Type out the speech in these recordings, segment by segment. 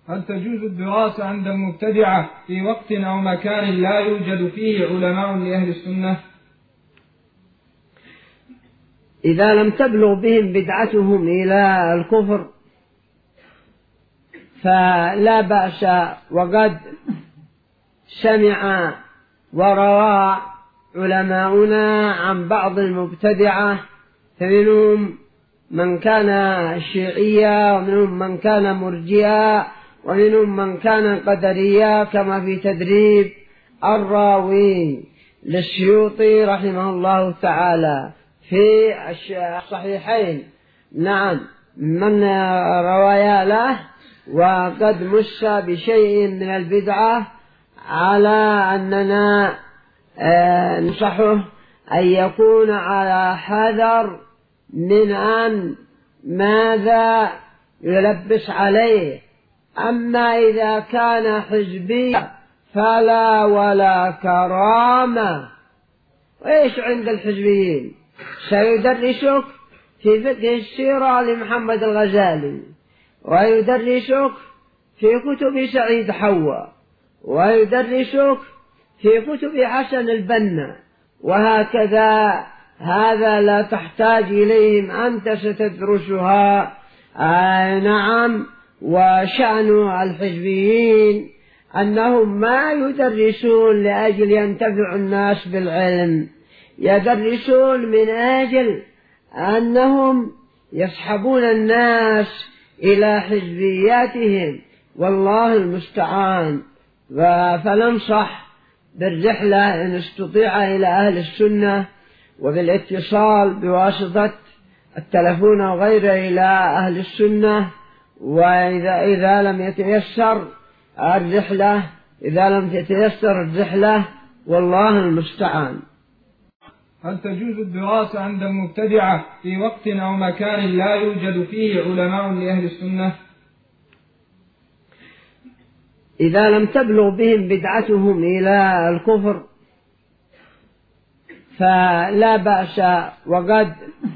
هل تجوز الدراسة عند المبتدعة في وقت أو مكان لا يوجد فيه علماء لأهل السنة؟ إذا لم تبلغ بهم بدعتهم إلى الكفر فلا بأس، وقد سمع وروى علماؤنا عن بعض المبتدعة، فمنهم من كان شيعيا، ومنهم من كان مرجئا، ومنهم من كان قدريا، كما في تدريب الراوي للسيوطي رحمه الله تعالى في الصحيحين. نعم، من روايا له وقد مس بشيء من البدعة على أننا ننصحه أن يكون على حذر من أن ماذا يلبس عليه. أما إذا كان حزبيا فلا ولا كرامة. وإيش عند الحزبيين؟ سيدرسك في فقه السيرة لمحمد الغزالي، ويدرسك في كتب سعيد حوا، ويدرسك في كتب حسن البنا، وهكذا. هذا لا تحتاج إليهم، أنت ستدرسها. نعم. وشأن الحزبيين أنهم ما يدرسون لأجل ينتفع الناس بالعلم، يدرسون من أجل أنهم يسحبون الناس إلى حزبياتهم، والله المستعان. فننصح بالرحلة إن استطيع إلى أهل السنة، وبالاتصال بواسطة التلفون وغيره إلى أهل السنة. وإذا لم يتيسر الرحلة، والله المستعان. هل تجوز الدراسة عند المبتدعة في وقت أو مكان لا يوجد فيه علماء لأهل السنة؟ إذا لم تبلغ بهم بدعتهم إلى الكفر فلا بأس، وقد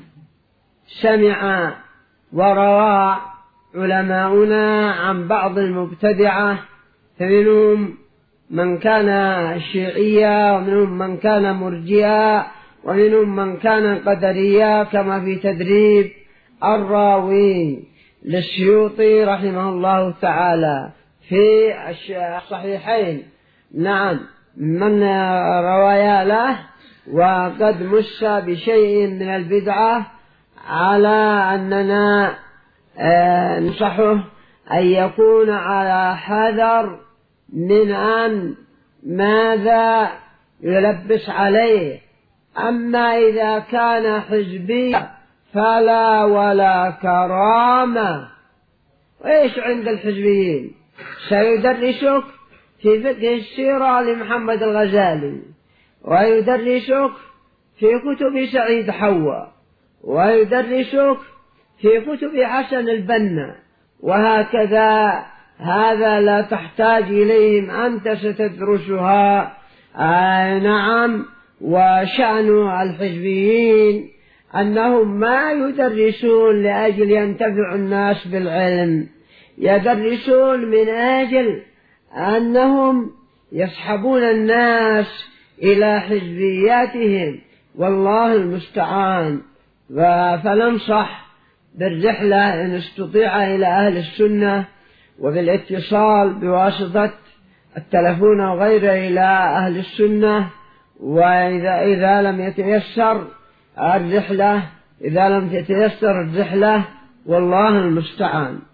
سمع وروى علماؤنا عن بعض المبتدعة، فمنهم من كان شيعيا، ومنهم من كان مرجئا، ومنهم من كان قدريا، كما في تدريب الراوي للسيوطي رحمه الله تعالى في الصحيحين. نعم، من روايا له وقد مس بشيء من البدعة على أننا ننصحه أن يكون على حذر من أن ماذا يلبس عليه. أما إذا كان حزبيا فلا ولا كرامة. وإيش عند الحزبيين؟ سيدرسك في فقه السيرة لمحمد الغزالي، ويدرسك في كتب سعيد حوا، ويدرسك في كتب حسن البنا، وهكذا. هذا لا تحتاج إليهم، أنت ستدرسها. نعم. وشأن الحزبيين أنهم ما يدرسون لأجل ينتفع الناس بالعلم، يدرسون من أجل أنهم يسحبون الناس إلى حزبياتهم، والله المستعان. فننصح بالرحلة إن استطيع إلى أهل السنة، وبالاتصال بواسطة التلفون وغيره إلى أهل السنة. وإذا لم يتيسر الرحلة، والله المستعان.